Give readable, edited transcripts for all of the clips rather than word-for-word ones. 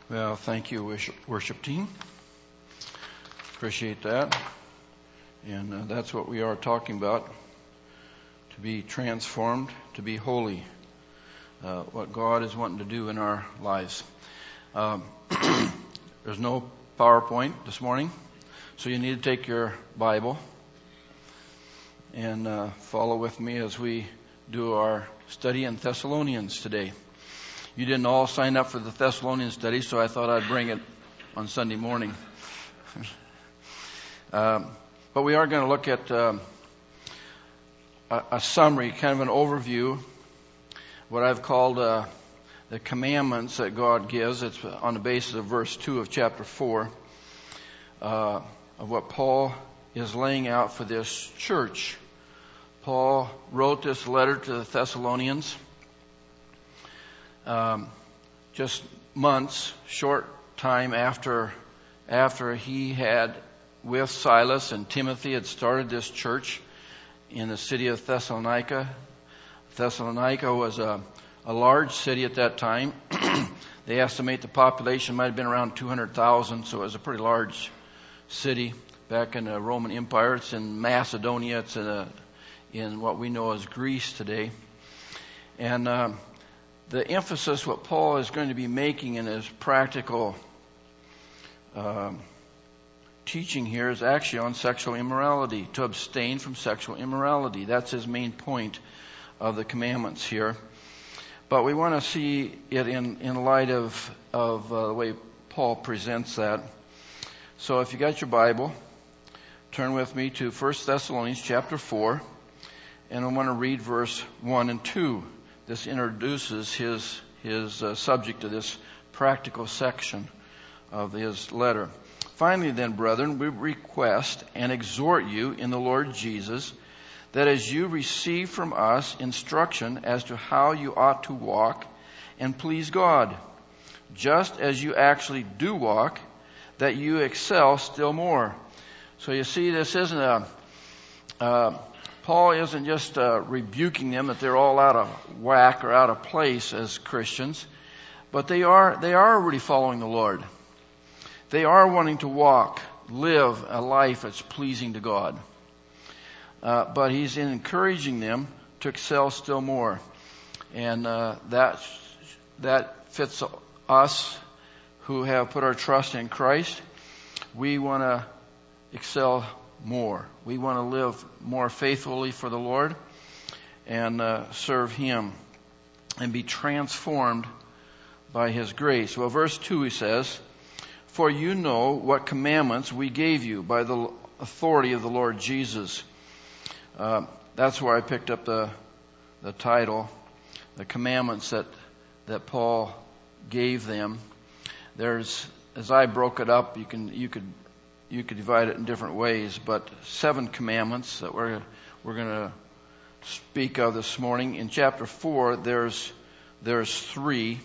Well, thank you, worship team. Appreciate that. And that's what we are talking about. To be transformed, to be holy. What God is wanting to do in our lives. There's no PowerPoint this morning, so you need to take your Bible and follow with me as we do our study in Thessalonians today. You didn't all sign up for the Thessalonian study, so I thought I'd bring it on Sunday morning. But we are going to look at a summary, kind of an overview, what I've called the commandments that God gives. It's on the basis of verse 2 of chapter 4 of what Paul is laying out for this church. Paul wrote this letter to the Thessalonians just months, short time after he had, with Silas and Timothy, had started this church in the city of Thessalonica. Thessalonica was a large city at that time. They estimate the population might have been around 200,000, so it was a pretty large city back in the Roman Empire. It's in Macedonia. It's in what we know as Greece today. And the emphasis, what Paul is going to be making in his practical teaching here, is actually on sexual immorality, to abstain from sexual immorality. That's his main point of the commandments here. But we want to see it in light of the way Paul presents that. So if you got your Bible, turn with me to 1 Thessalonians chapter 4, and I want to read verse 1 and 2. This introduces his subject to this practical section of his letter. Finally then, brethren, we request and exhort you in the Lord Jesus that as you receive from us instruction as to how you ought to walk and please God, just as you actually do walk, that you excel still more. So you see, this isn't Paul isn't just rebuking them that they're all out of whack or out of place as Christians, but they are already following the Lord. They are wanting to walk, live a life that's pleasing to God. But he's encouraging them to excel still more. And that fits us who have put our trust in Christ. We want to excel more. We want to live more faithfully for the Lord and serve Him and be transformed by His grace. Well, verse 2 he says, "For you know what commandments we gave you by the authority of the Lord Jesus." That's where I picked up the title, the commandments that Paul gave them. There's, as I broke it up, you could divide it in different ways, but 7 commandments that we're going to speak of this morning. In chapter 4, there's 3.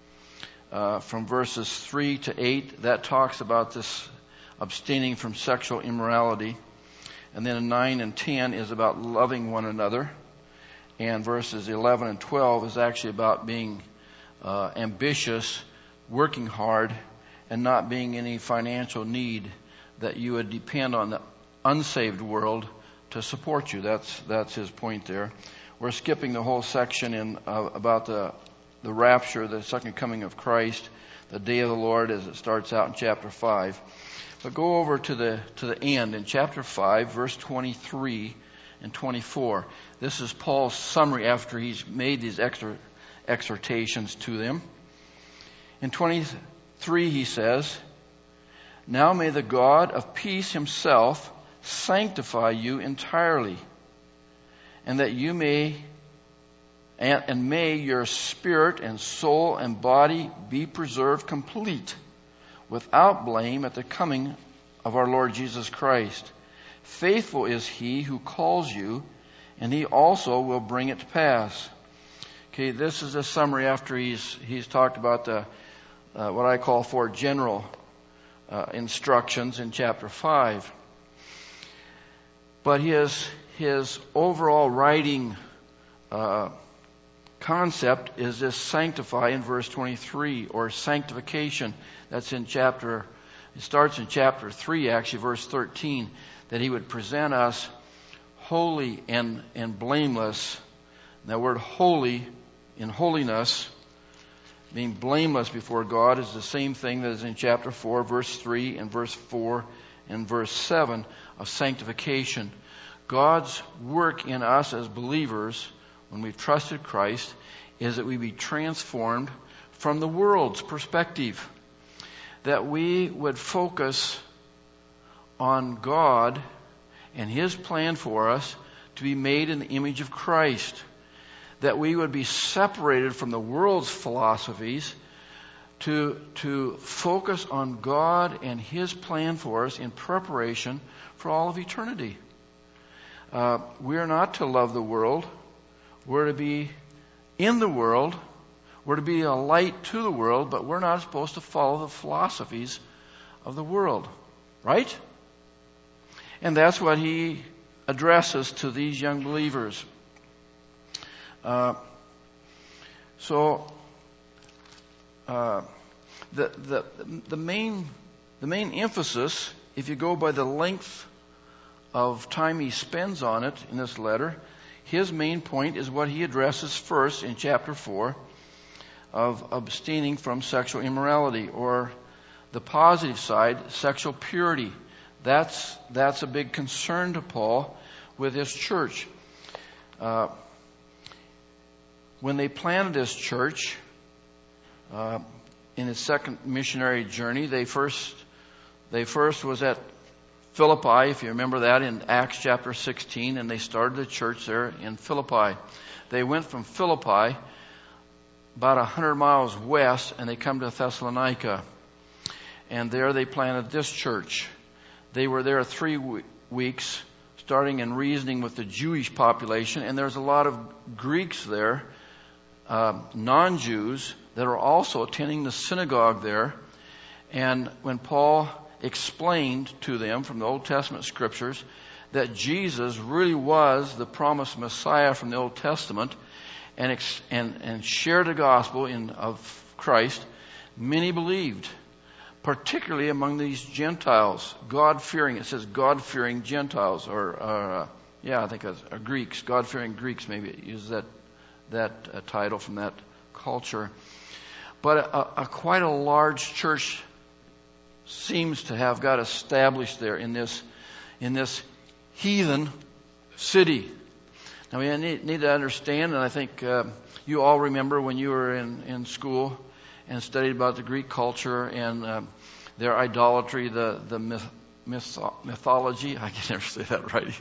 From verses 3 to 8, that talks about this abstaining from sexual immorality. And then in 9 and 10 is about loving one another. And verses 11 and 12 is actually about being ambitious, working hard, and not being in any financial need that you would depend on the unsaved world to support you. That's his point there. We're skipping the whole section about the rapture, the second coming of Christ, the day of the Lord, as it starts out in chapter 5. But go over to the end in chapter 5, verse 23 and 24. This is Paul's summary after he's made these exhortations to them. In 23 he says, "Now may the God of peace Himself sanctify you entirely, and that you may your spirit and soul and body be preserved complete, without blame at the coming of our Lord Jesus Christ. Faithful is He who calls you, and He also will bring it to pass." Okay, this is a summary after he's talked about the what I call 4 general instructions in chapter 5. But his overall writing concept is this sanctify in verse 23, or sanctification. That's it starts in chapter 3, actually, verse 13, that he would present us holy and blameless. And that word holy, in holiness, being blameless before God, is the same thing that is in chapter 4, verse 3, and verse 4, and verse 7 of sanctification. God's work in us as believers, when we've trusted Christ, is that we be transformed from the world's perspective. That we would focus on God and His plan for us to be made in the image of Christ. That we would be separated from the world's philosophies to focus on God and His plan for us in preparation for all of eternity. We are not to love the world. We're to be in the world. We're to be a light to the world, but we're not supposed to follow the philosophies of the world. Right? And that's what he addresses to these young believers. The main emphasis, if you go by the length of time he spends on it in this letter, his main point is what he addresses first in chapter 4 of abstaining from sexual immorality, or the positive side, sexual purity. That's a big concern to Paul with his church. When they planted this church, in his second missionary journey, they first was at Philippi, if you remember that, in Acts chapter 16, and they started the church there in Philippi. They went from Philippi about 100 miles west, and they come to Thessalonica. And there they planted this church. They were there 3 weeks, starting and reasoning with the Jewish population, and there's a lot of Greeks there, non-Jews, that are also attending the synagogue there. And when Paul explained to them from the Old Testament scriptures that Jesus really was the promised Messiah from the Old Testament, and shared the gospel of Christ, many believed, particularly among these Gentiles, God-fearing. It says God-fearing Gentiles, I think it's Greeks, God-fearing Greeks. Maybe it uses that title from that culture. But quite a large church seems to have got established there in this heathen city. Now we need to understand, and I think you all remember when you were in school and studied about the Greek culture and their idolatry, the mythology. I can never say that right.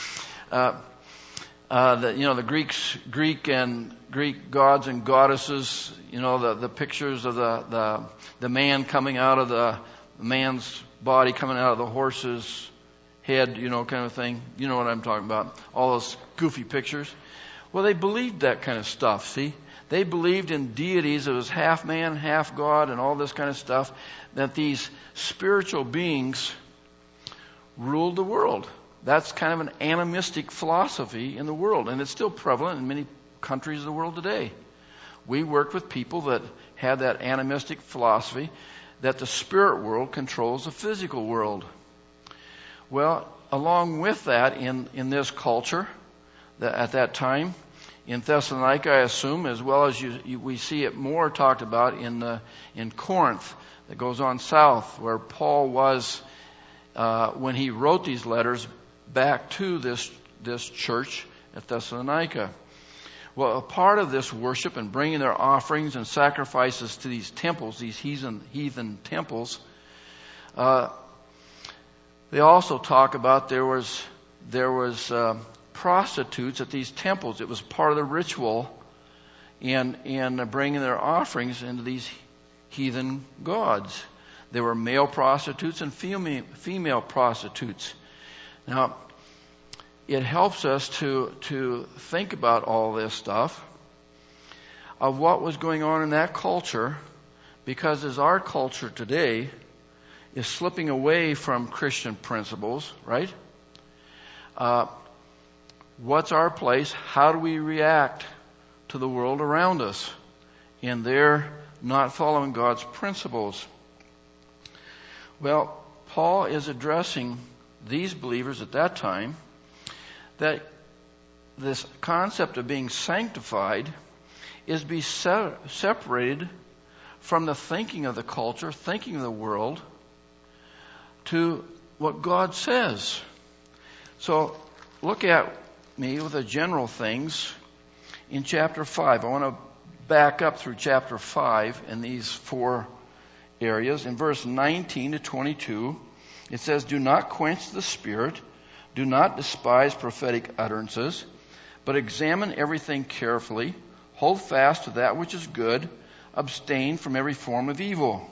The Greek gods and goddesses. The pictures of the man coming out of the man's body, coming out of the horse's head, kind of thing. You know what I'm talking about. All those goofy pictures. Well, they believed that kind of stuff, see? They believed in deities that was half man, half God, and all this kind of stuff, that these spiritual beings ruled the world. That's kind of an animistic philosophy in the world, and it's still prevalent in many countries of the world today. We work with people that have that animistic philosophy that the spirit world controls the physical world. Well, along with that, in this culture, at that time, in Thessalonica, I assume, as well as we see it more talked about in Corinth, that goes on south, where Paul was when he wrote these letters back to this church at Thessalonica. Well, a part of this worship and bringing their offerings and sacrifices to these temples, these heathen temples, they also talk about there was prostitutes at these temples. It was part of the ritual in bringing their offerings into these heathen gods. There were male prostitutes and female prostitutes. Now, it helps us to think about all this stuff of what was going on in that culture, because as our culture today is slipping away from Christian principles, right? What's our place? How do we react to the world around us in their not following God's principles. Well, Paul is addressing these believers at that time that this concept of being sanctified is be separated from the thinking of the culture, thinking of the world, to what God says. So look at me with the general things in chapter 5. I want to back up through chapter 5 in these 4 areas. In verse 19 to 22, it says, "Do not quench the spirit, do not despise prophetic utterances, but examine everything carefully, hold fast to that which is good, abstain from every form of evil."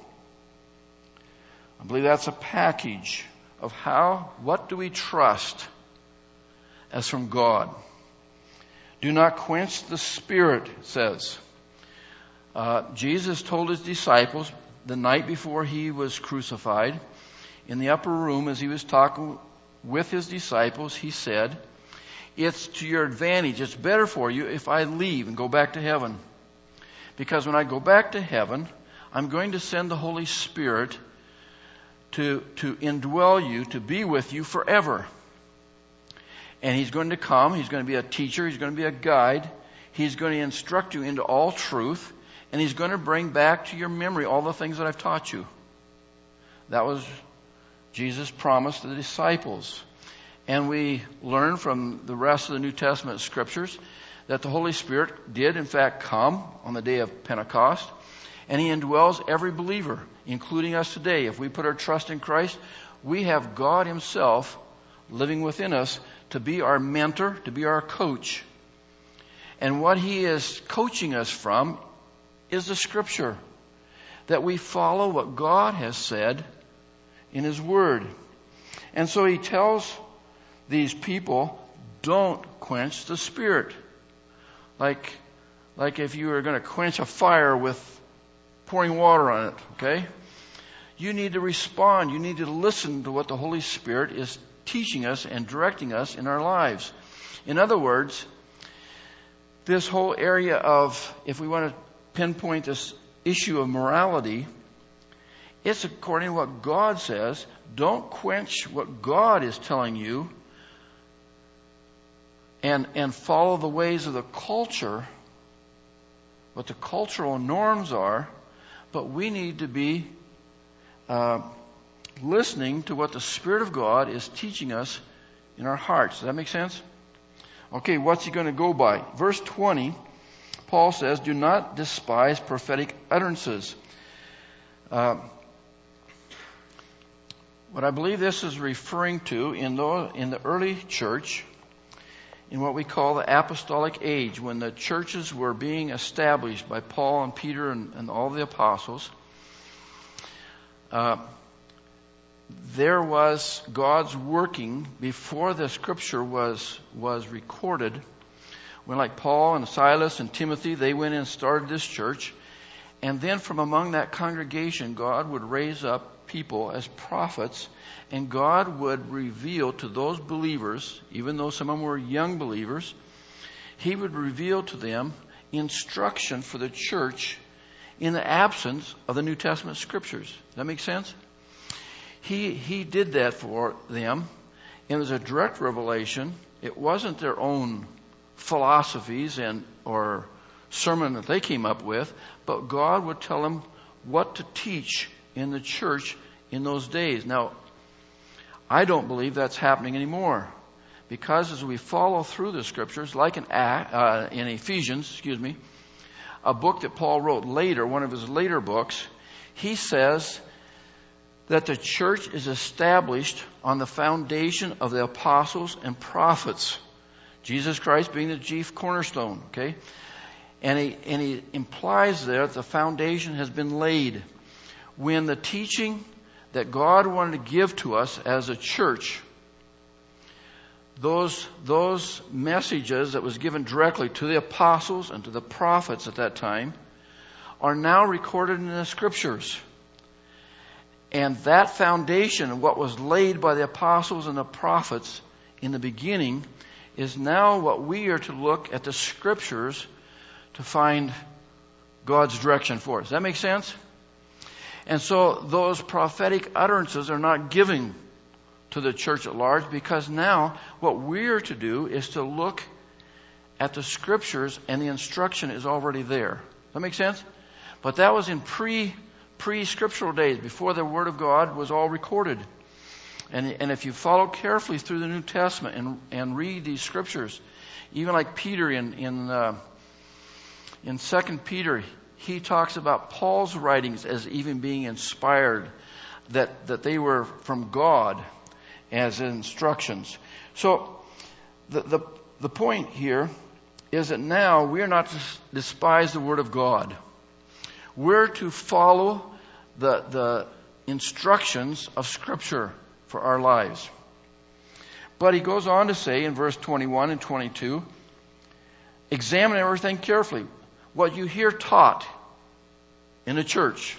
I believe that's a package of what do we trust as from God. Do not quench the spirit, it says. Jesus told his disciples the night before he was crucified, in the upper room as he was talking with his disciples, he said, "It's to your advantage, it's better for you if I leave and go back to heaven. Because when I go back to heaven, I'm going to send the Holy Spirit to indwell you, to be with you forever. And he's going to come, he's going to be a teacher, he's going to be a guide, he's going to instruct you into all truth, and he's going to bring back to your memory all the things that I've taught you." That was Jesus' promise to the disciples. And we learn from the rest of the New Testament scriptures that the Holy Spirit did in fact come on the day of Pentecost, and he indwells every believer, including us today. If we put our trust in Christ, we have God himself living within us to be our mentor, to be our coach. And what he is coaching us from is the scripture, that we follow what God has said in his word. And so he tells these people, don't quench the spirit. Like if you were going to quench a fire with pouring water on it, okay? You need to respond. You need to listen to what the Holy Spirit is teaching us and directing us in our lives. In other words, this whole area of, if we want to pinpoint this issue of morality, it's according to what God says. Don't quench what God is telling you and follow the ways of the culture, what the cultural norms are, but we need to be listening to what the Spirit of God is teaching us in our hearts. Does that make sense? Okay, what's he going to go by? Verse 20, Paul says, "Do not despise prophetic utterances." What I believe this is referring to in the early church, in what we call the apostolic age, when the churches were being established by Paul and Peter and all the apostles, there was God's working before the scripture was recorded. When like Paul and Silas and Timothy, they went and started this church. And then from among that congregation, God would raise up people as prophets, and God would reveal to those believers, even though some of them were young believers, he would reveal to them instruction for the church in the absence of the New Testament scriptures. Does that make sense? He did that for them. It was a direct revelation. It wasn't their own philosophies or sermon that they came up with, but God would tell them what to teach in the church in those days. Now, I don't believe that's happening anymore, because as we follow through the scriptures, like in Ephesians, a book that Paul wrote later, one of his later books, he says that the church is established on the foundation of the apostles and prophets, Jesus Christ being the chief cornerstone, okay? And he implies there that the foundation has been laid. When the teaching that God wanted to give to us as a church, those messages that was given directly to the apostles and to the prophets at that time are now recorded in the scriptures. And that foundation, what was laid by the apostles and the prophets in the beginning, is now what we are to look at the scriptures to find God's direction for us. Does that make sense? And so those prophetic utterances are not given to the church at large, because now what we're to do is to look at the Scriptures, and the instruction is already there. Does that make sense? But that was in pre-scriptural days, before the Word of God was all recorded. And if you follow carefully through the New Testament and read these Scriptures, even like Peter in 2 Peter, he talks about Paul's writings as even being inspired, that they were from God as instructions. So the point here is that now we are not to despise the Word of God. We're to follow the instructions of Scripture for our lives. But he goes on to say in verse 21 and 22, examine everything carefully. What you hear taught in the church,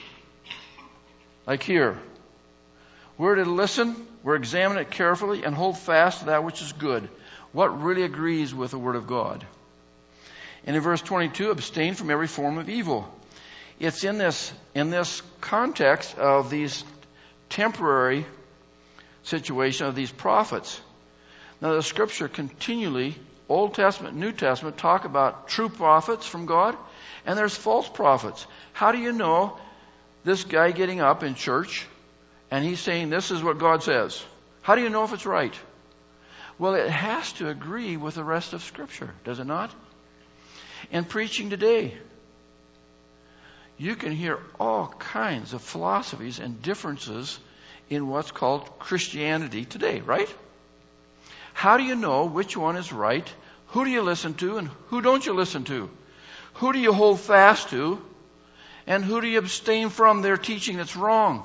like here, we're to listen, we're to examine it carefully and hold fast to that which is good. What really agrees with the Word of God? And in verse 22, abstain from every form of evil. It's in this context of these temporary situation of these prophets. Now the Scripture continually, Old Testament, New Testament, talk about true prophets from God, and there's false prophets. How do you know this guy getting up in church and he's saying this is what God says? How do you know if it's right? Well, it has to agree with the rest of Scripture, does it not? And preaching today, you can hear all kinds of philosophies and differences in what's called Christianity today, right? How do you know which one is right? Who do you listen to and who don't you listen to? Who do you hold fast to and who do you abstain from their teaching that's wrong?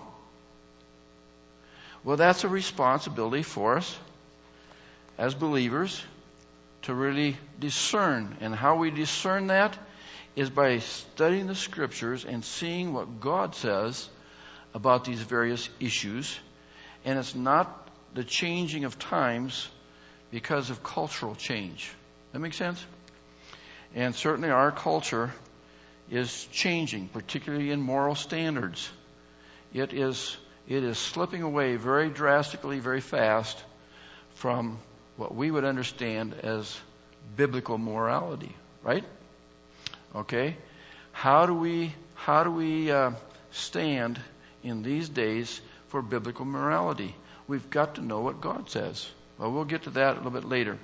Well, that's a responsibility for us as believers to really discern. And how we discern that is by studying the Scriptures and seeing what God says about these various issues. And it's not the changing of times because of cultural change. That makes sense? And certainly our culture is changing, particularly in moral standards. It is slipping away very drastically, very fast from what we would understand as biblical morality, right? Okay? How do we stand in these days for biblical morality? We've got to know what God says. Well, we'll get to that a little bit later.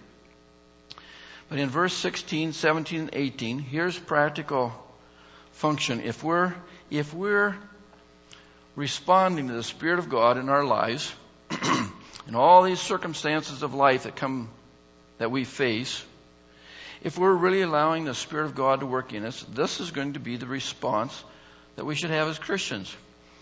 But in verse 16, 17, and 18, here's practical function. If we're responding to the Spirit of God in our lives, in all these circumstances of life that we face, if we're really allowing the Spirit of God to work in us, this is going to be the response that we should have as Christians.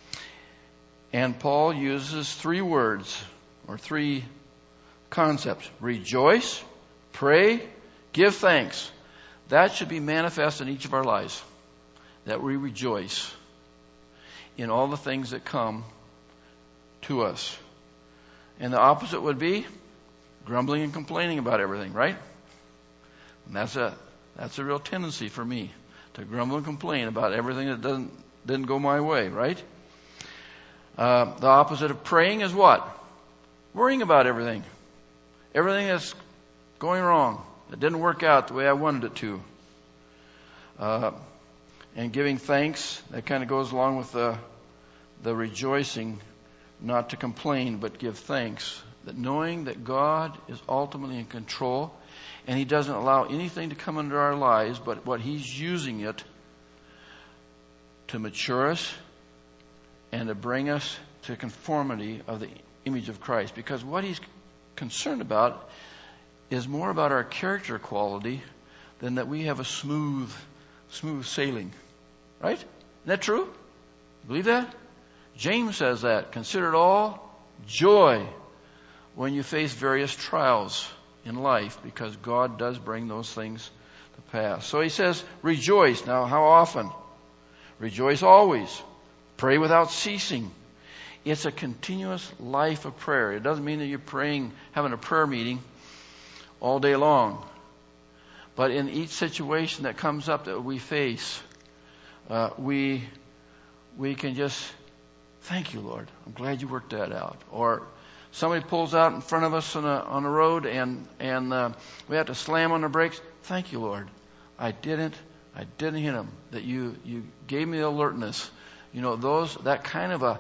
And Paul uses 3 words, or 3 concepts. Rejoice, pray, give thanks. That should be manifest in each of our lives. That we rejoice in all the things that come to us. And the opposite would be grumbling and complaining about everything, right? And that's a real tendency for me, to grumble and complain about everything that didn't go my way, right? The opposite of praying is what? Worrying about everything. Everything that's going wrong, that didn't work out the way I wanted it to. And giving thanks, that kind of goes along with the rejoicing, not to complain, but give thanks. That knowing that God is ultimately in control, and He doesn't allow anything to come into our lives, but what He's using it to mature us and to bring us to conformity of the image of Christ. Because what He's concerned about is more about our character quality than that we have a smooth sailing. Right? Isn't that true? Believe that? James says that. Consider it all joy when you face various trials in life, because God does bring those things to pass. So he says, rejoice. Now, how often? Rejoice always. Pray without ceasing. It's a continuous life of prayer. It doesn't mean that you're praying, having a prayer meeting all day long. But in each situation that comes up that we face, we can just, thank you, Lord. I'm glad you worked that out. Or somebody pulls out in front of us on a road and we have to slam on the brakes. Thank you, Lord. I didn't hit him. That you gave me the alertness. That kind of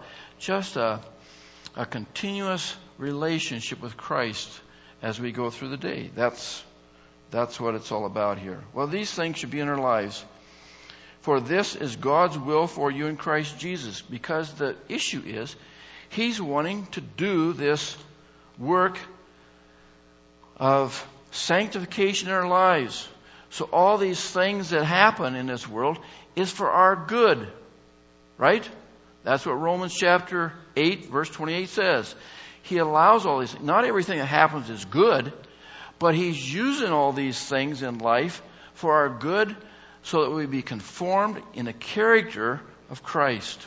a continuous relationship with Christ as we go through the day. That's what it's all about here. Well, these things should be in our lives. For this is God's will for you in Christ Jesus. Because the issue is, He's wanting to do this work of sanctification in our lives. So all these things that happen in this world is for our good. Right? That's what Romans chapter 8, verse 28 says. He allows all these. Not everything that happens is good, but He's using all these things in life for our good so that we be conformed in the character of Christ.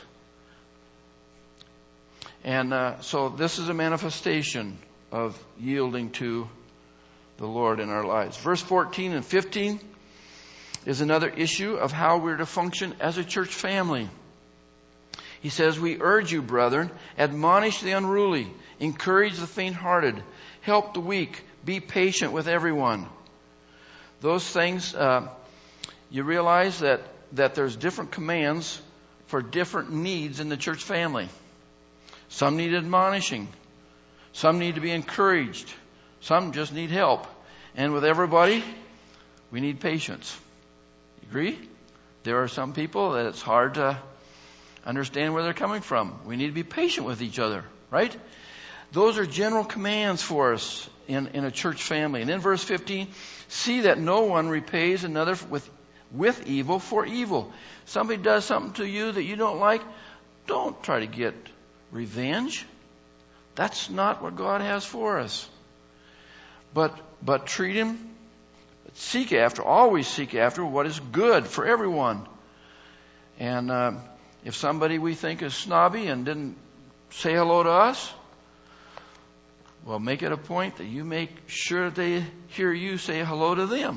And so this is a manifestation of yielding to the Lord in our lives. Verse 14 and 15 is another issue of how we're to function as a church family. He says, we urge you, brethren, admonish the unruly, encourage the faint-hearted, help the weak, be patient with everyone. Those things, you realize that there's different commands for different needs in the church family. Some need admonishing. Some need to be encouraged. Some just need help. And with everybody, we need patience. You agree? There are some people that it's hard to understand where they're coming from. We need to be patient with each other, right? Those are general commands for us in a church family. And in verse 15, see that no one repays another with evil for evil. Somebody does something to you that you don't like, don't try to get revenge. That's not what God has for us. But treat him, always seek after what is good for everyone. And if somebody we think is snobby and didn't say hello to us, well, make it a point that you make sure they hear you say hello to them.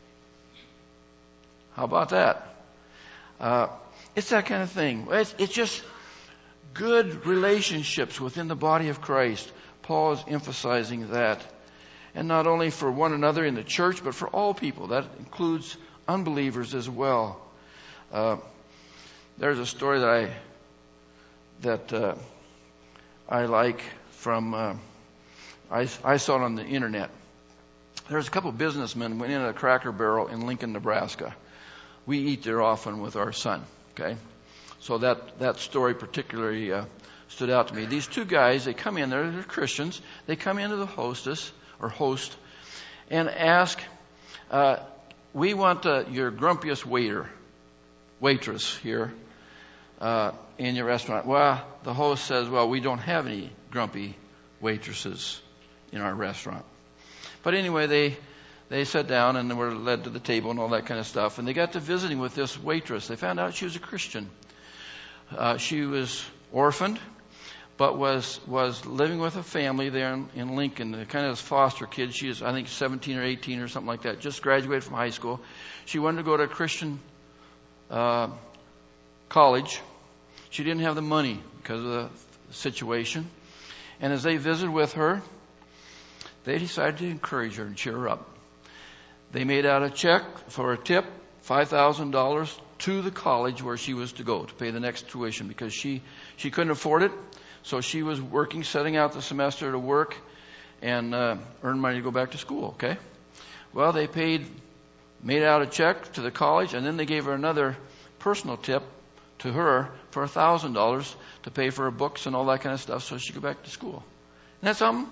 How about that? It's that kind of thing. It's just good relationships within the body of Christ. Paul is emphasizing that. And not only for one another in the church, but for all people. That includes unbelievers as well. There's a story that I like from, I saw it on the internet. There's a couple of businessmen went in at a Cracker Barrel in Lincoln, Nebraska. We eat there often with our son. Okay, so that story particularly stood out to me. These two guys, they come in, they're Christians. They come into the host and ask, we want your grumpiest waitress here in your restaurant. Well, the host says, well, we don't have any grumpy waitresses in our restaurant. But anyway, they sat down and were led to the table and all that kind of stuff. And they got to visiting with this waitress. They found out she was a Christian. She was orphaned, but was living with a family there in Lincoln, the kind of foster kid. She is, I think, 17 or 18 or something like that. Just graduated from high school. She wanted to go to a Christian college. She didn't have the money because of the situation. And as they visited with her, they decided to encourage her and cheer her up. They made out a check for a tip, $5,000 to the college where she was to go to pay the next tuition because she couldn't afford it. So she was working, setting out the semester to work and earn money to go back to school. Okay. Well, they made out a check to the college, and then they gave her another personal tip to her for $1,000 to pay for her books and all that kind of stuff so she could go back to school. Isn't that something?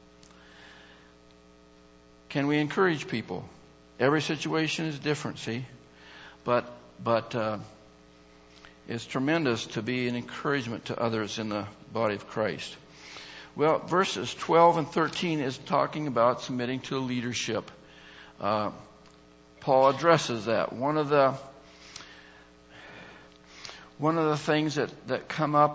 Can we encourage people? Every situation is different, see? But it's tremendous to be an encouragement to others in the body of Christ. Well, verses 12 and 13 is talking about submitting to leadership. Paul addresses that. One of the things that come up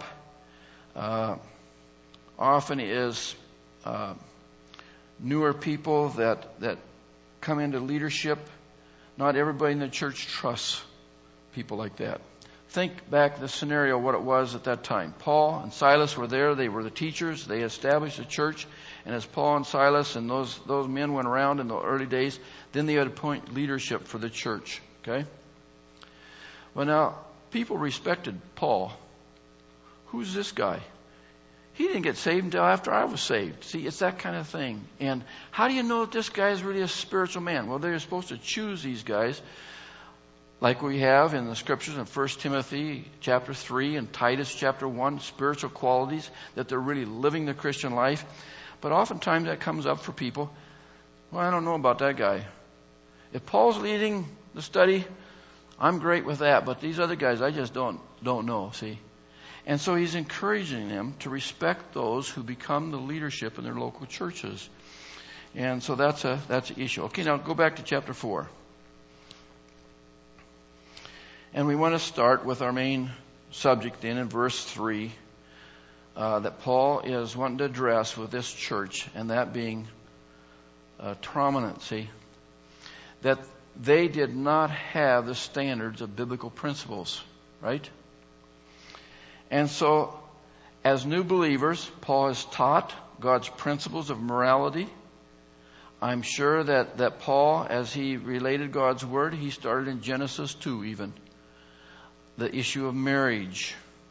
often is newer people that come into leadership not everybody in the church trusts people like that. Think back the scenario, what it was at that time. Paul and Silas were there. They were the teachers. They established a church. And as Paul and Silas and those men went around in the early days, then they would appoint leadership for the church. Okay? Well, now, people respected Paul. Who's this guy? He didn't get saved until after I was saved. See, it's that kind of thing. And how do you know that this guy is really a spiritual man? Well, they're supposed to choose these guys like we have in the scriptures in 1 Timothy chapter 3 and Titus chapter 1, spiritual qualities, that they're really living the Christian life. But oftentimes that comes up for people. Well, I don't know about that guy. If Paul's leading the study, I'm great with that. But these other guys, I just don't know, see. And so he's encouraging them to respect those who become the leadership in their local churches. And so that's an issue. Okay, now go back to chapter 4. And we want to start with our main subject then in verse 3 that Paul is wanting to address with this church, and that being prominency. That they did not have the standards of biblical principles, right? And so, as new believers, Paul has taught God's principles of morality. I'm sure that Paul, as he related God's word, he started in Genesis 2 even. The issue of marriage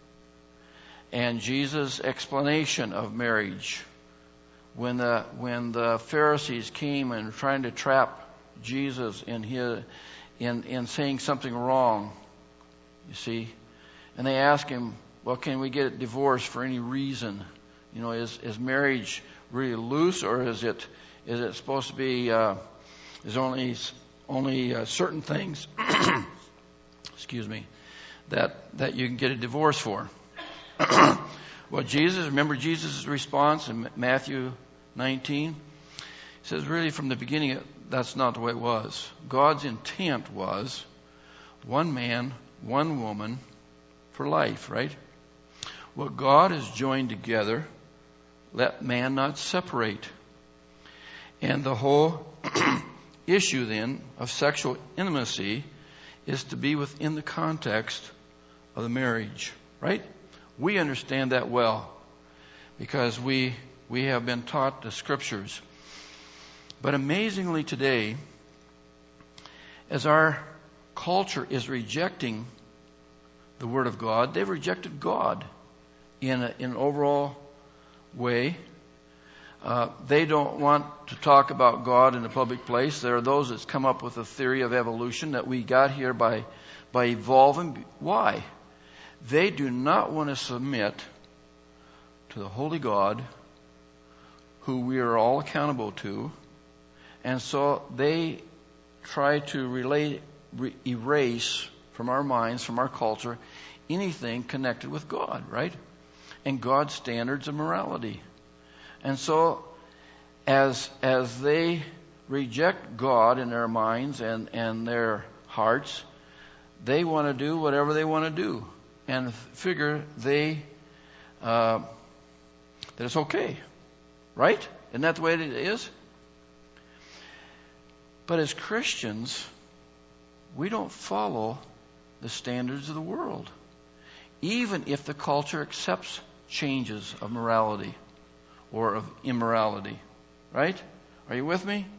and Jesus' explanation of marriage when the Pharisees came and were trying to trap Jesus in saying something wrong, you see, and they asked him, well, can we get divorced for any reason? You know, is marriage really loose, or is it supposed to be is only certain things excuse me, that you can get a divorce for? Well, remember Jesus' response in Matthew 19? He says, really from the beginning, that's not the way it was. God's intent was one man, one woman for life, right? What God has joined together, let man not separate. And the whole issue then of sexual intimacy is to be within the context of the marriage, right? We understand that well because we have been taught the scriptures. But amazingly today, as our culture is rejecting the Word of God, they've rejected God in an overall way. They don't want to talk about God in the public place. There are those that's come up with a theory of evolution that we got here by evolving. Why? They do not want to submit to the holy God who we are all accountable to. And so they try to erase from our minds, from our culture, anything connected with God, right? And God's standards of morality. And so, as they reject God in their minds and their hearts, they want to do whatever they want to do, and figure that it's okay, right? Isn't that the way it is? But as Christians, we don't follow the standards of the world, even if the culture accepts changes of morality or of immorality. Right? Are you with me?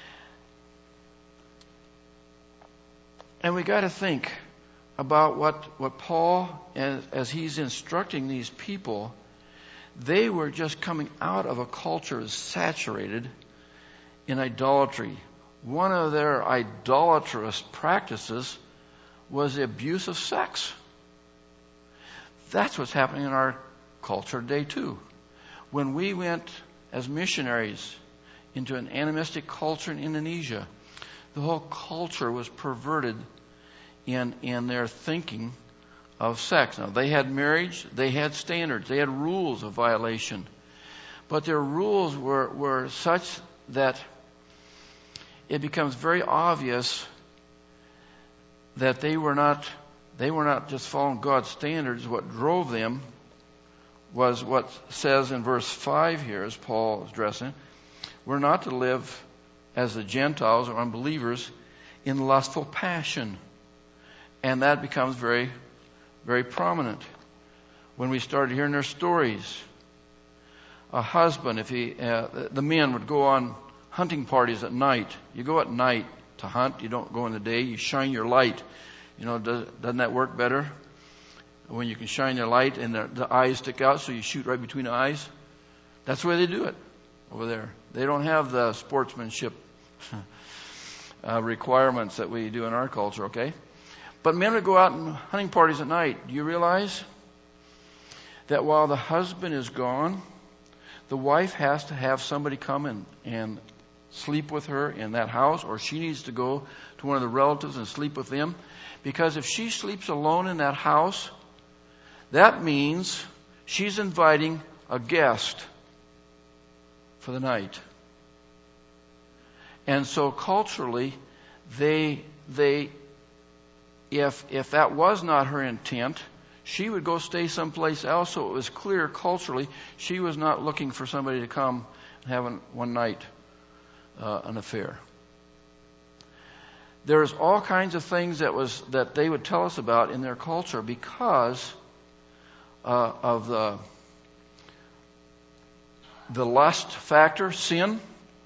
And we got to think about what Paul, as he's instructing these people, they were just coming out of a culture saturated in idolatry. One of their idolatrous practices was the abuse of sex. That's what's happening in our culture today too. When we went as missionaries into an animistic culture in Indonesia, the whole culture was perverted in their thinking of sex. Now, they had marriage, they had standards, they had rules of violation. But their rules were such that it becomes very obvious that they were not just following God's standards. What drove them was what says in verse 5 here, as Paul is addressing, we're not to live as the Gentiles or unbelievers in lustful passion. And that becomes very, very prominent when we started hearing their stories. A husband, the men would go on hunting parties at night. You go at night to hunt. You don't go in the day. You shine your light. Doesn't that work better? When you can shine your light and the eyes stick out so you shoot right between the eyes. That's the way they do it over there. They don't have the sportsmanship requirements that we do in our culture, okay? But men would go out on hunting parties at night. Do you realize that while the husband is gone, the wife has to have somebody come and sleep with her in that house, or she needs to go to one of the relatives and sleep with them? Because if she sleeps alone in that house, that means she's inviting a guest for the night. And so culturally, if that was not her intent, she would go stay someplace else. So it was clear culturally she was not looking for somebody to come and have one night an affair. There's all kinds of things that they would tell us about in their culture because of the lust factor, sin.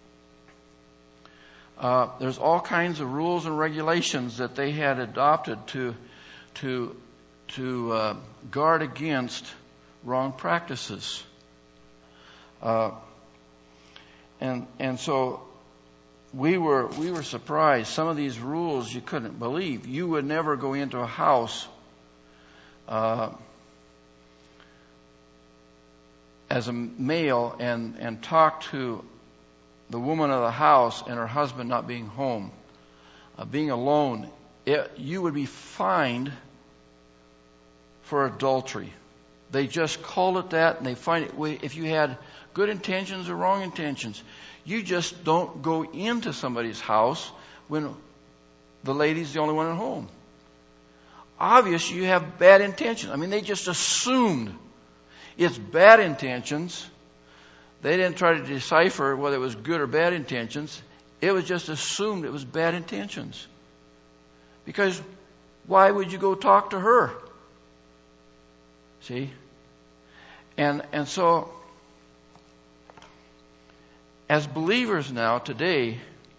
There's all kinds of rules and regulations that they had adopted to guard against wrong practices. And so we were surprised. Some of these rules you couldn't believe. You would never go into a house as a male and talk to the woman of the house and her husband not being home, being alone. You would be fined for adultery. They just called it that, and they find it. If you had good intentions or wrong intentions, you just don't go into somebody's house when the lady's the only one at home. Obviously, you have bad intentions. I mean, they just assumed it's bad intentions. They didn't try to decipher whether it was good or bad intentions. It was just assumed it was bad intentions. Because why would you go talk to her? See? And so, as believers now, today,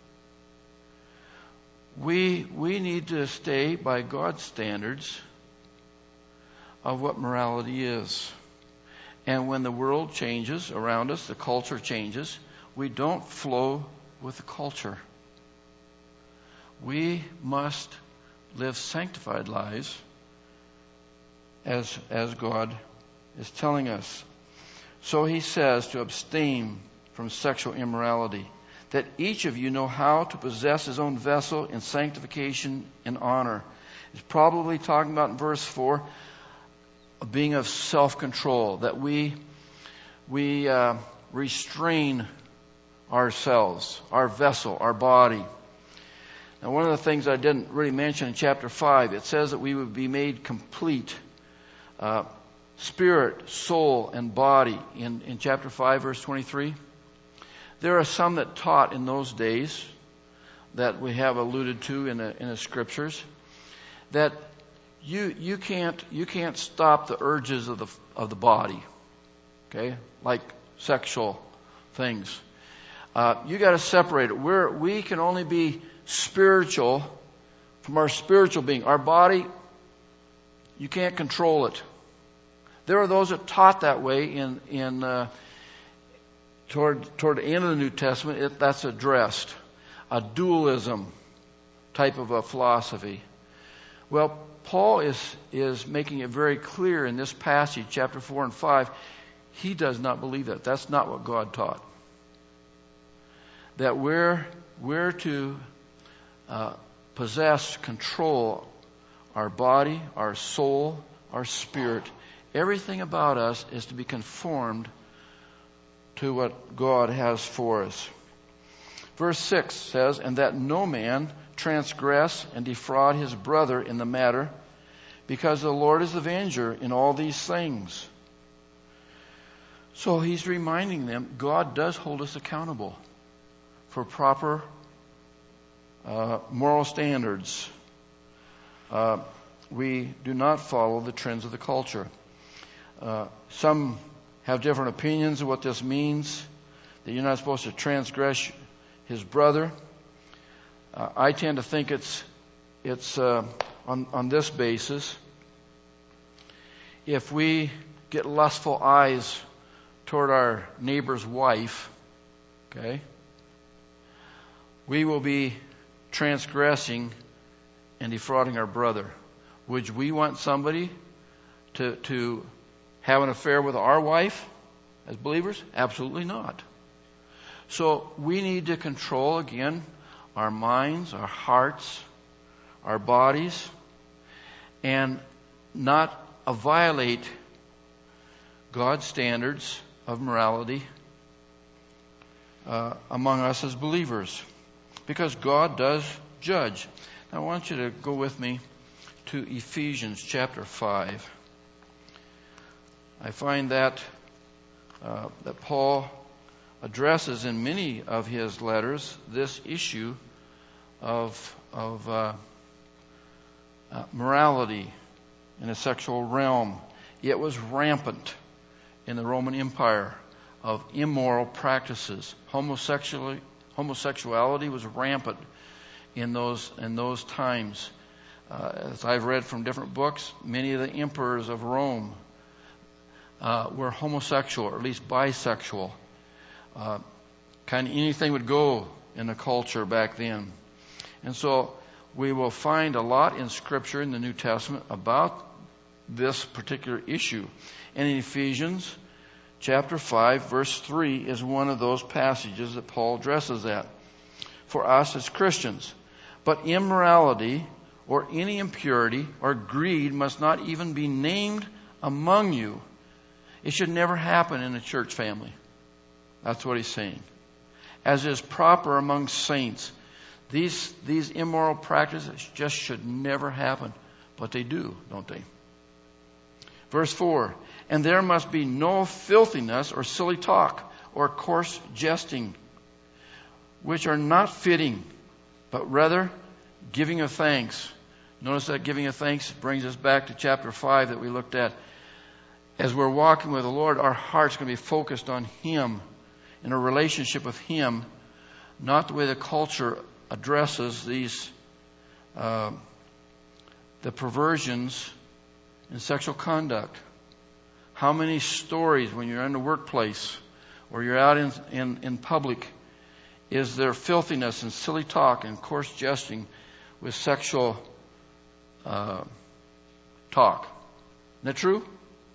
we need to stay by God's standards of what morality is. And when the world changes around us, the culture changes, we don't flow with the culture. We must live sanctified lives as God is telling us. So he says to abstain from sexual immorality, that each of you know how to possess his own vessel in sanctification and honor. He's probably talking about in verse 4, being of self-control, that we restrain ourselves, our vessel, our body. Now, one of the things I didn't really mention in chapter 5, it says that we would be made complete, spirit, soul, and body in chapter 5, verse 23. There are some that taught in those days that we have alluded to in the scriptures that you can't stop the urges of the body, okay, like sexual things. You got to separate it. We can only be spiritual from our spiritual being. Our body, you can't control it. There are those that taught that way toward the end of the New Testament. That's addressed, a dualism type of a philosophy. Well, Paul is making it very clear in this passage, chapter 4 and 5, he does not believe that. That's not what God taught. That we're to possess, control our body, our soul, our spirit. Everything about us is to be conformed to what God has for us. Verse 6 says, and that no man transgress and defraud his brother in the matter, because the Lord is the avenger in all these things. So he's reminding them God does hold us accountable for proper moral standards. We do not follow the trends of the culture. Some have different opinions of what this means, that you're not supposed to transgress his brother. I tend to think it's on this basis. If we get lustful eyes toward our neighbor's wife, okay, we will be transgressing and defrauding our brother. Would we want somebody to have an affair with our wife as believers? Absolutely not. So we need to control, again, our minds, our hearts, our bodies, and not violate God's standards of morality among us as believers, because God does judge. Now, I want you to go with me to Ephesians chapter 5. I find that Paul addresses in many of his letters this issue of morality in a sexual realm. It was rampant in the Roman Empire of immoral practices. Homosexuality was rampant in those times. As I've read from different books, many of the emperors of Rome were homosexual, or at least bisexual. Kind of anything would go in the culture back then. And so we will find a lot in Scripture in the New Testament about this particular issue. And in Ephesians chapter 5, verse 3 is one of those passages that Paul addresses that for us as Christians. But immorality or any impurity or greed must not even be named among you. It should never happen in a church family. That's what he's saying. As is proper among saints. These immoral practices just should never happen. But they do, don't they? Verse 4, and there must be no filthiness or silly talk or coarse jesting, which are not fitting, but rather giving of thanks. Notice that giving of thanks brings us back to chapter 5 that we looked at. As we're walking with the Lord, our heart's going to be focused on Him, in a relationship with Him, not the way the culture addresses these, the perversions in sexual conduct. How many stories when you're in the workplace or you're out in public is there filthiness and silly talk and coarse jesting with sexual talk? Isn't that true?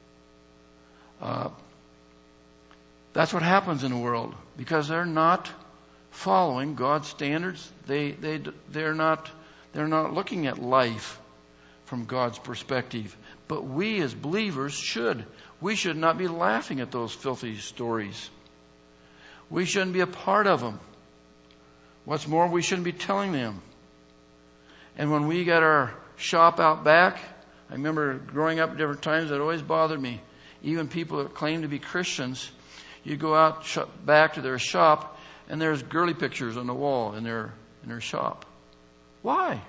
That's what happens in the world because they're not following God's standards. They're not looking at life from God's perspective. But we as believers should. We should not be laughing at those filthy stories. We shouldn't be a part of them. What's more, we shouldn't be telling them. And when we got our shop out back, I remember growing up at different times, it always bothered me. Even people that claim to be Christians, you go out back to their shop and there's girly pictures on the wall in their shop. Why?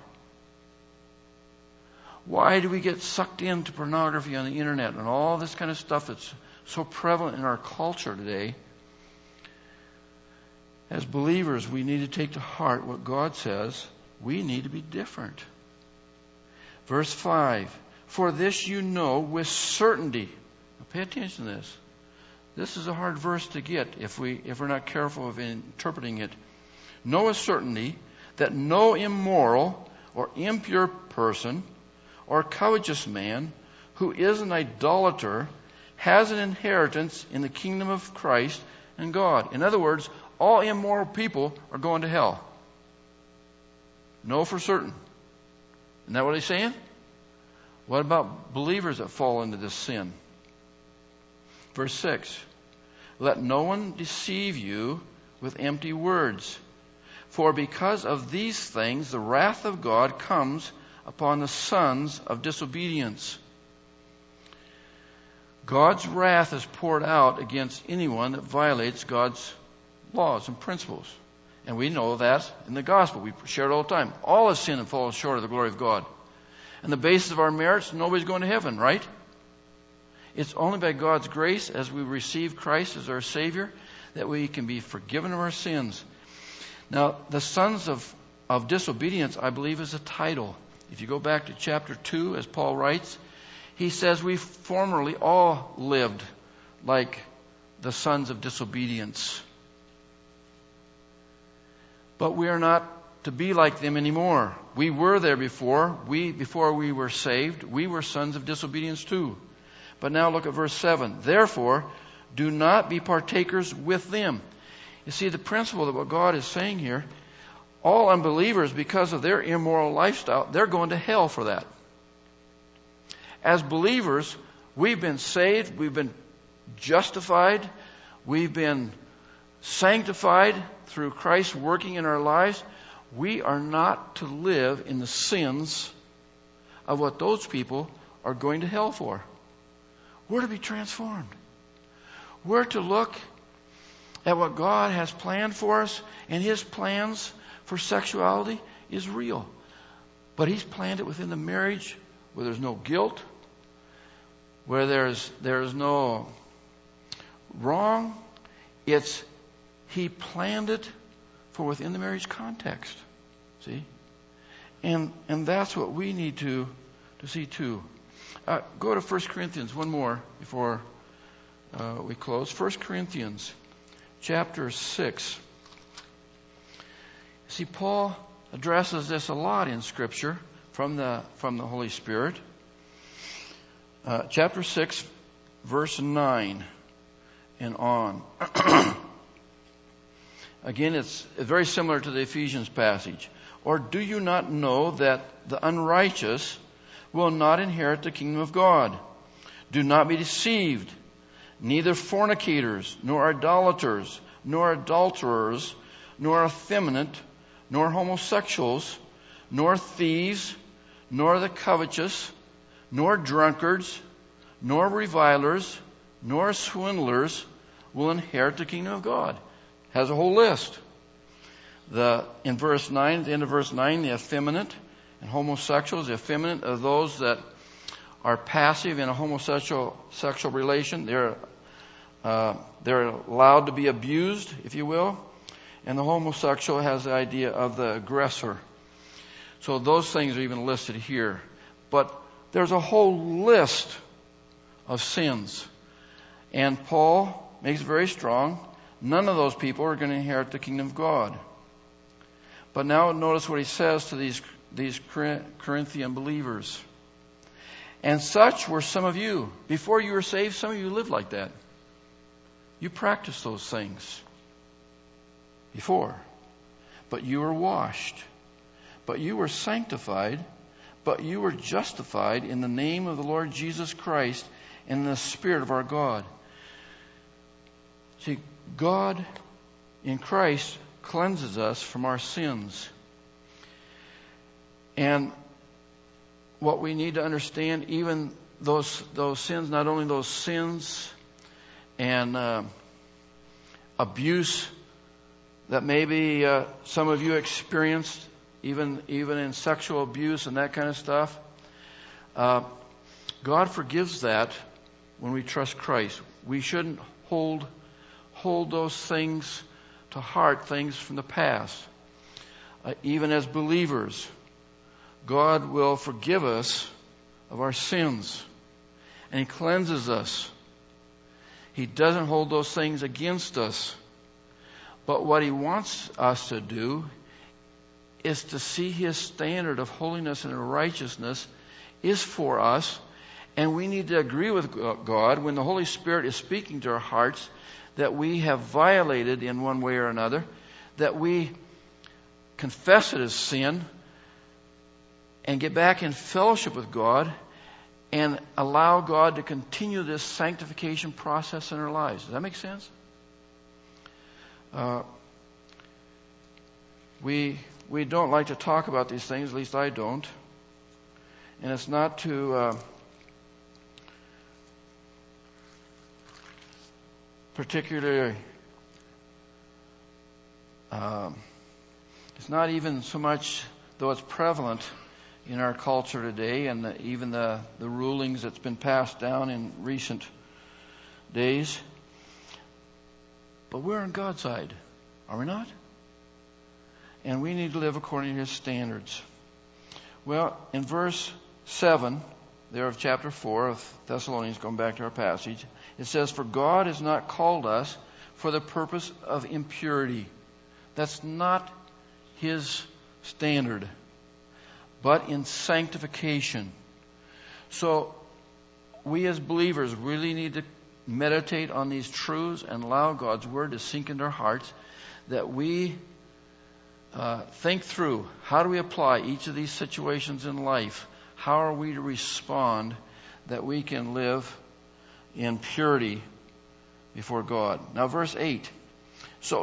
Why do we get sucked into pornography on the internet and all this kind of stuff that's so prevalent in our culture today? As believers, we need to take to heart what God says. We need to be different. Verse 5, for this you know with certainty. Now pay attention to this. This is a hard verse to get if we're not careful of interpreting it. Know with certainty that no immoral or impure person or covetous man who is an idolater has an inheritance in the kingdom of Christ and God. In other words, all immoral people are going to hell. Know for certain. Isn't that what he's saying? What about believers that fall into this sin? Verse 6. Let no one deceive you with empty words. For because of these things the wrath of God comes upon the sons of disobedience. God's wrath is poured out against anyone that violates God's laws and principles. And we know that in the gospel. We share it all the time. All have sinned and fallen short of the glory of God. And the basis of our merits, nobody's going to heaven, right? It's only by God's grace, as we receive Christ as our Savior, that we can be forgiven of our sins. Now, the sons of disobedience, I believe, is a title. If you go back to chapter 2, as Paul writes, he says we formerly all lived like the sons of disobedience. But we are not to be like them anymore. We were there before. Before we were saved, we were sons of disobedience too. But now look at verse 7. Therefore, do not be partakers with them. You see, the principle of what God is saying here, all unbelievers, because of their immoral lifestyle, they're going to hell for that. As believers, we've been saved, we've been justified, we've been sanctified through Christ working in our lives. We are not to live in the sins of what those people are going to hell for. We're to be transformed. We're to look at what God has planned for us, and His plans for sexuality is real. But He's planned it within the marriage where there's no guilt, where there's no wrong. He planned it for within the marriage context. See? And that's what we need to see too. Go to 1 Corinthians, one more before we close. 1 Corinthians chapter 6. See, Paul addresses this a lot in Scripture from the Holy Spirit. Chapter 6, verse 9 and on. Again, it's very similar to the Ephesians passage. Or do you not know that the unrighteous will not inherit the kingdom of God? Do not be deceived. Neither fornicators, nor idolaters, nor adulterers, nor effeminate, nor homosexuals, nor thieves, nor the covetous, nor drunkards, nor revilers, nor swindlers will inherit the kingdom of God. Has a whole list. In verse 9, at the end of verse 9, the effeminate and homosexuals. The effeminate are those that are passive in a homosexual sexual relation. They're allowed to be abused, if you will. And the homosexual has the idea of the aggressor. So those things are even listed here. But there's a whole list of sins. And Paul makes it very strong. None of those people are going to inherit the kingdom of God. But now notice what he says to these Corinthian believers. And such were some of you. Before you were saved, some of you lived like that. You practiced those things before. But you were washed. But you were sanctified. But you were justified in the name of the Lord Jesus Christ and in the Spirit of our God. See, God in Christ cleanses us from our sins. And what we need to understand, even those sins, not only those sins and abuse that maybe some of you experienced, even in sexual abuse and that kind of stuff, God forgives that when we trust Christ. We shouldn't hold those things to heart, things from the past. Even as believers, God will forgive us of our sins. And He cleanses us. He doesn't hold those things against us. But what He wants us to do is to see His standard of holiness and righteousness is for us. And we need to agree with God when the Holy Spirit is speaking to our hearts that we have violated in one way or another, that we confess it as sin and get back in fellowship with God and allow God to continue this sanctification process in our lives. Does that make sense? We don't like to talk about these things, at least I don't. And it's not to particularly It's not even so much, though it's prevalent in our culture today, and even the rulings that's been passed down in recent days. But we're on God's side, are we not? And we need to live according to His standards. Well, in verse 7 there of chapter 4 of Thessalonians, going back to our passage, it says, "For God has not called us for the purpose of impurity." That's not His standard, but in sanctification. So we as believers really need to meditate on these truths and allow God's Word to sink into our hearts, that we think through, how do we apply each of these situations in life? How are we to respond that we can live in purity before God? Now verse 8. So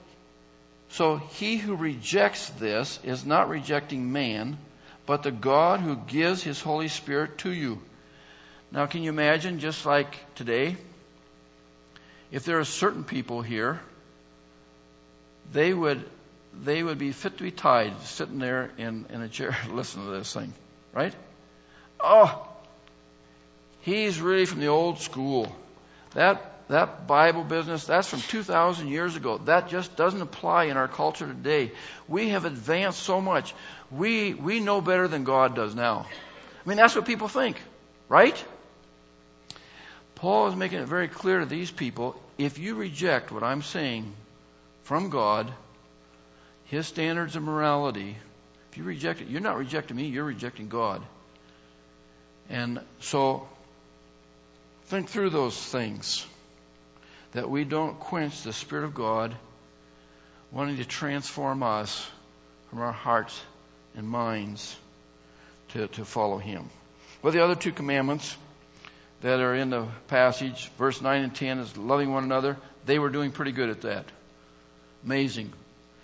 he who rejects this is not rejecting man, but the God who gives His Holy Spirit to you. Now can you imagine, just like today, if there are certain people here, they would be fit to be tied, sitting there in a chair listening to this thing, right? Oh, he's really from the old school. That Bible business, that's from 2,000 years ago. That just doesn't apply in our culture today. We have advanced so much. We know better than God does now. I mean, that's what people think, right? Paul is making it very clear to these people, if you reject what I'm saying from God, His standards of morality, if you reject it, you're not rejecting me, you're rejecting God. And so, think through those things, that we don't quench the Spirit of God wanting to transform us from our hearts and minds to follow Him. Well, the other two commandments that are in the passage, verse 9 and 10, is loving one another. They were doing pretty good at that. Amazing.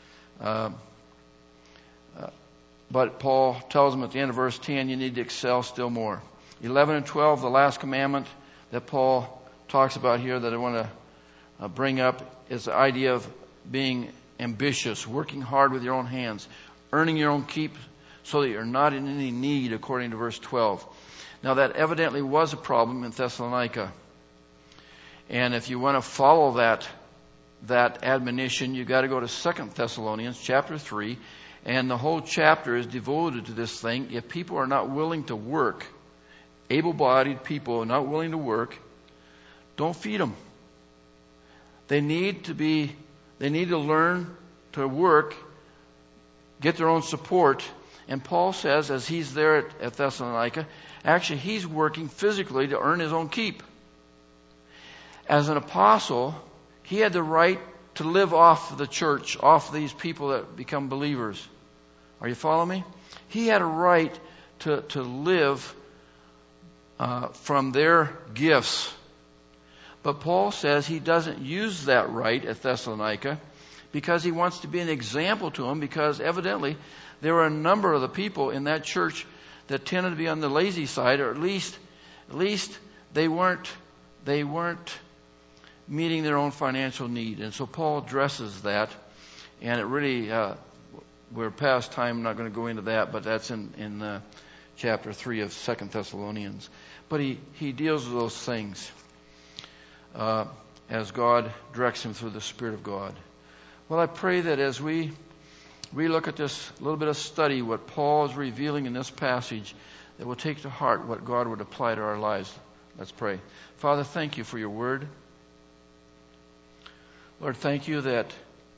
But Paul tells them at the end of verse 10, you need to excel still more. 11 and 12, the last commandment that Paul talks about here that I want to bring up is the idea of being ambitious, working hard with your own hands, earning your own keep so that you're not in any need, according to verse 12. Now that evidently was a problem in Thessalonica. And if you want to follow that admonition, you've got to go to 2 Thessalonians chapter 3, and the whole chapter is devoted to this thing. If people are not willing to work, able-bodied people are not willing to work, don't feed them. They need to learn to work, get their own support. And Paul says, as he's there at Thessalonica, actually he's working physically to earn his own keep. As an apostle, he had the right to live off the church, off these people that become believers. Are you following me? He had a right to live from their gifts. But Paul says he doesn't use that right at Thessalonica because he wants to be an example to them, because evidently there were a number of the people in that church that tended to be on the lazy side, or at least they weren't meeting their own financial need. And so Paul addresses that, and it really, we're past time, I'm not going to go into that, but that's in chapter 3 of 2 Thessalonians. But he deals with those things as God directs him through the Spirit of God. Well, I pray that as we look at this little bit of study, what Paul is revealing in this passage, that we'll take to heart what God would apply to our lives. Let's pray. Father, thank you for your word. Lord, thank you that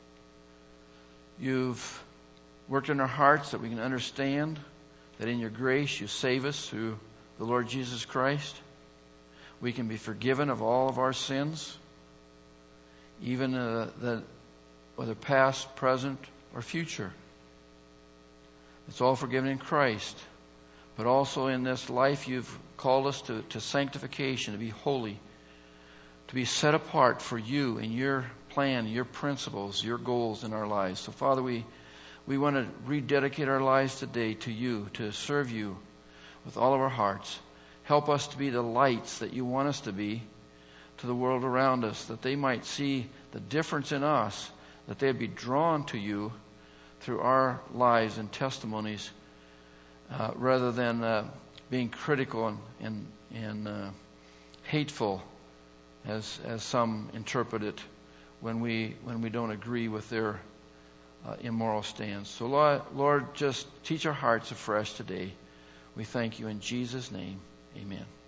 you've worked in our hearts that we can understand that in your grace you save us through the Lord Jesus Christ. We can be forgiven of all of our sins, even whether past, present, or future. It's all forgiven in Christ. But also in this life you've called us to sanctification, to be holy, to be set apart for you and your plan, your principles, your goals in our lives. So Father, we want to rededicate our lives today to you, to serve you with all of our hearts. Help us to be the lights that you want us to be to the world around us, that they might see the difference in us, that they'd be drawn to you through our lives and testimonies, rather than being critical and hateful, as some interpret it, when we don't agree with their immoral stance. So Lord, just teach our hearts afresh today. We thank you in Jesus' name. Amen.